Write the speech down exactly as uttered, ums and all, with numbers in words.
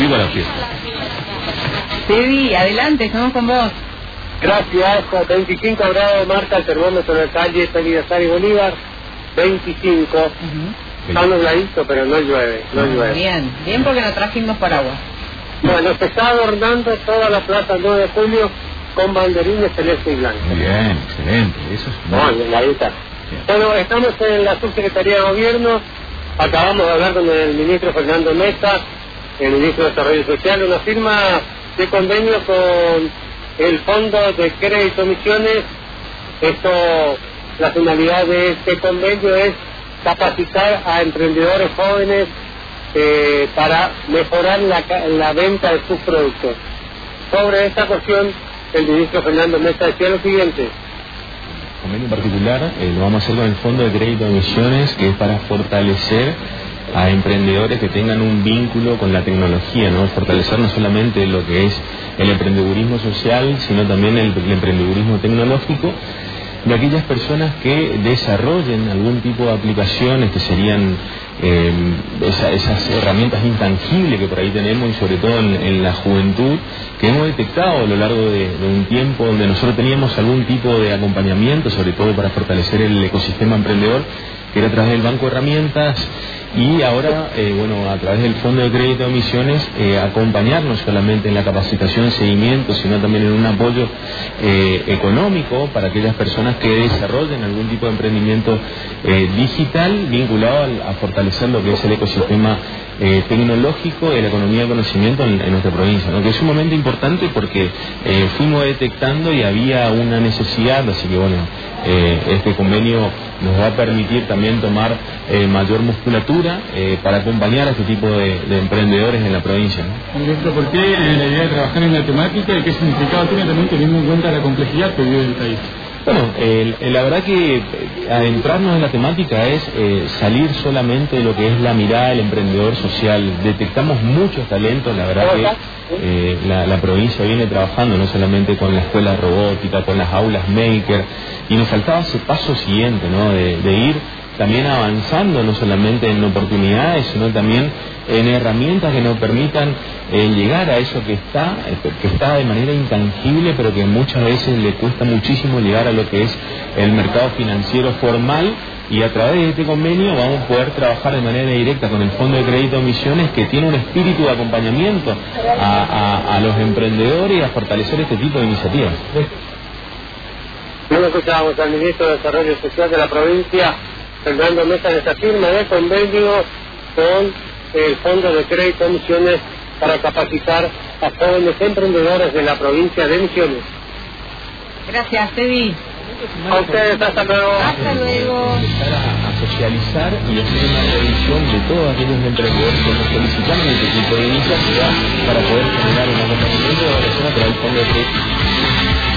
¡Viva la fiesta! Tevi, adelante, estamos con vos. Gracias, veinticinco grados marca el termómetro en la calle Belisario y Bolívar, veinticinco. Uh-huh. Está nubladito, pero no llueve, no llueve. Bien, bien porque no trajimos paraguas. Bueno, se está adornando toda la plaza nueve de julio con banderines celeste y blanco. Bien, excelente, eso es muy bien. Ahí está. Bueno, estamos en la Subsecretaría de Gobierno, acabamos de hablar con el ministro Fernando Mesa, el ministro de Desarrollo Social, una firma de convenio con el Fondo de Crédito Misiones. Esto, la finalidad de este convenio es capacitar a emprendedores jóvenes eh, para mejorar la, la venta de sus productos. Sobre esta cuestión, el ministro Fernando Mesa decía lo siguiente. El convenio en particular eh, lo vamos a hacer con el Fondo de Crédito de Misiones, que es para fortalecer a emprendedores que tengan un vínculo con la tecnología, ¿no? Fortalecer no solamente lo que es el emprendedurismo social, sino también el, el emprendedurismo tecnológico de aquellas personas que desarrollen algún tipo de aplicaciones que serían eh, esa, esas herramientas intangibles que por ahí tenemos, y sobre todo en, en la juventud, que hemos detectado a lo largo de, de un tiempo donde nosotros teníamos algún tipo de acompañamiento, sobre todo para fortalecer el ecosistema emprendedor, que era a través del Banco de Herramientas, y ahora, eh, bueno, a través del Fondo de Crédito de Misiones, eh, acompañar no solamente en la capacitación y seguimiento, sino también en un apoyo eh, económico para aquellas personas que desarrollen algún tipo de emprendimiento eh, digital vinculado al, a fortalecer lo que es el ecosistema eh, tecnológico de la economía de conocimiento en, en nuestra provincia, ¿no? Que es sumamente importante porque eh, fuimos detectando y había una necesidad, así que bueno, eh, este convenio nos va a permitir también tomar eh, mayor musculatura eh, para acompañar a este tipo de, de emprendedores en la provincia, ¿no? Ministro, ¿por qué eh, la idea de trabajar en la temática y qué significado tiene también teniendo en cuenta la complejidad que vive el país? Bueno, eh, la verdad que adentrarnos en la temática es eh, salir solamente de lo que es la mirada del emprendedor social. Detectamos muchos talentos, la verdad que eh, la, la provincia viene trabajando no solamente con la escuela robótica, con las aulas maker, y nos faltaba ese paso siguiente, ¿no? De, de ir también avanzando no solamente en oportunidades, sino también en herramientas que nos permitan eh, llegar a eso que está, que está de manera intangible, pero que muchas veces le cuesta muchísimo llegar a lo que es el mercado financiero formal, y a través de este convenio vamos a poder trabajar de manera directa con el Fondo de Crédito de Misiones, que tiene un espíritu de acompañamiento a, a, a los emprendedores y a fortalecer este tipo de iniciativas. Luego escuchábamos al ministro de Desarrollo Social de la provincia, Fernando Mesa, en esta firma de convenio con el Fondo de Crédito de Misiones para capacitar a jóvenes emprendedores de la provincia de Misiones. Gracias, Tevi. A ustedes, hasta luego. Hasta luego. Empezar a, a socializar y hacer una revisión de todos aquellos emprendedores que nos solicitaron este tipo de iniciativa para poder generar un acompañamiento de oración a través del Fondo de Crédito.